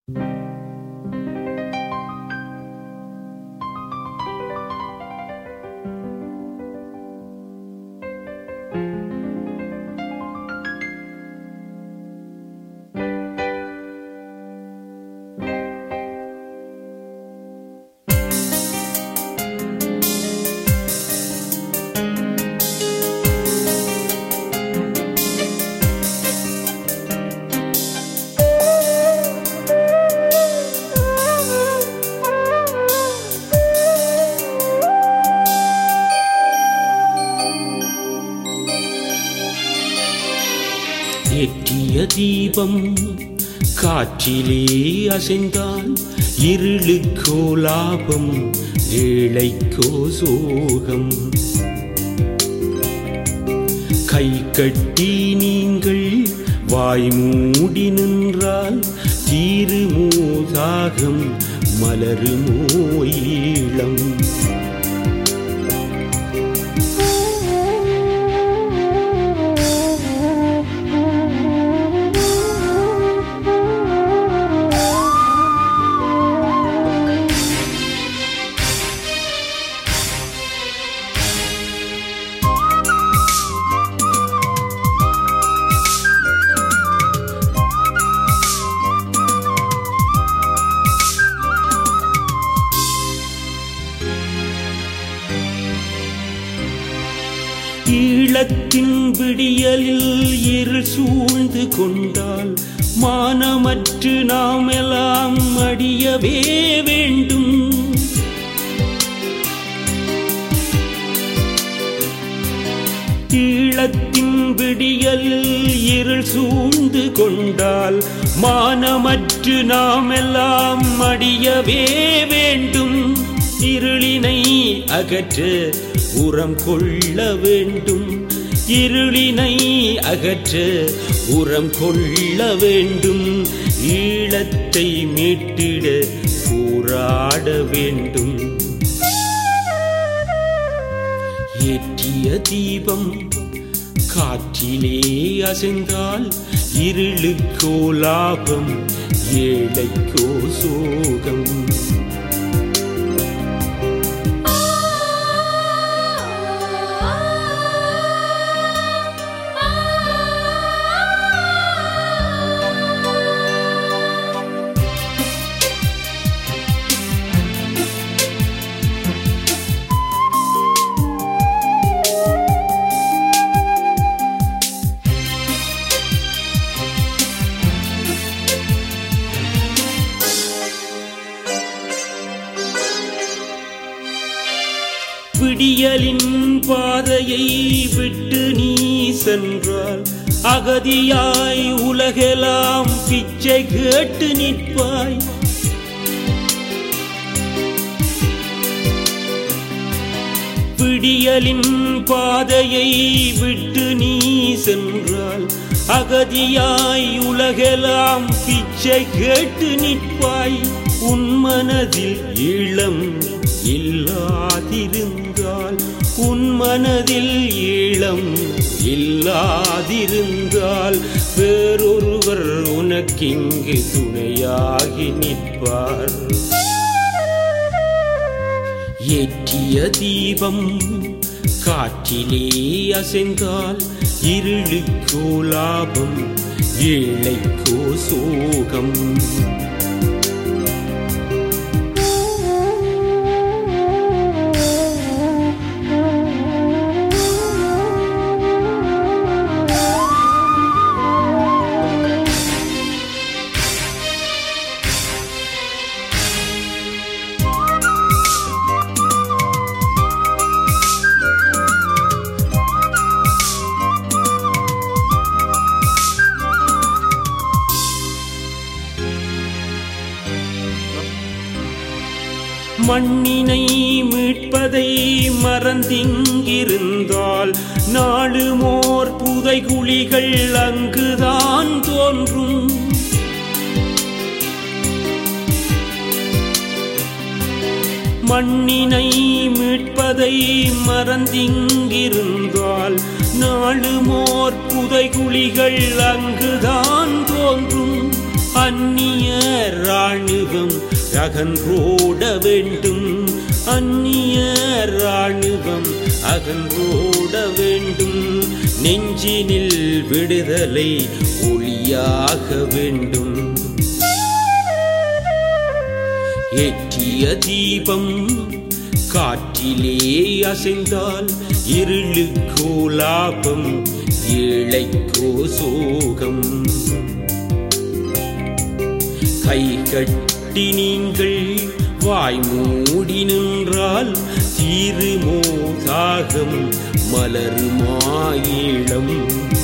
ஏற்றிய தீபம் காற்றிலே அசைந்தால் இருளுக்கோ லாபம், ஏழைக்கோ சோகம். கை கட்டி நீங்கள் வாய் மூடி நின்றால் தீருமோ தாகம், மலருமோ ஈழம். ஈழத்தின் விடியலில் இருள் சூழ்ந்து கொண்டால் மானமற்று நாம் எல்லாம் அடியவே வேண்டும். ஈழத்தின் விடியலில் இருள் சூழ்ந்து கொண்டால் மானமற்று நாம் எல்லாம் அடியவே வேண்டும். இருளினை அகற்ற உரம் கொள்ள வேண்டும், இருளினை அகற்ற உரம் கொள்ள வேண்டும். ஈழத்தை மீட்டிட போராட வேண்டும். ஏற்றிய தீபம் காற்றிலே அசைந்தால் இருளுக்கோ லாபம், ஏழைக்கோ சோகம். விடியலின் பாதையை விட்டு நீ சென்றால் அகதியாய் உலகெல்லாம் பிச்சை கேட்டு நிற்பாய். விடியலின் பாதையை விட்டு நீ சென்றால் அகதியாய் உலகெல்லாம் பிச்சை கேட்டு நிற்பாய். உன் மனதில் ஈழம் இல்லாதிருந்தால், உன் மனதில் ஈழம் இல்லாதிருந்தால் வேறொருவர் உனக்கிங்கு துணையாகி நிற்பார். ஏற்றிய தீபம் காற்றிலே அசைந்தால் இருளுக்கோ லாபம், ஏழைக்கோ சோகம். மண்ணினை மீட்பதை மறந்திங்கிருந்தால் நாளுமோர் புதைகுழிகள் அங்குதான் தோன்றும். மண்ணினை மீட்பதை மறந்திங்கிருந்தால் நாளுமோர் புதைகுழிகள் அங்குதான் தோன்றும். அந்நிய ராணுவம் அகன்றோட வேண்டும், அந்நிய ராணுவம் அகன்றோட வேண்டும். நெஞ்சினில் விடுதலை ஒளியாக வேண்டும். ஏற்றிய தீபம் காற்றிலே அசைந்தால் இருளுக்கோ லாபம், ஏழைக்கோ சோகம். கை கட்டி நீங்கள் வாய் மூடி நின்றால் தீருமோ தாகம், மலருமாயிளம்.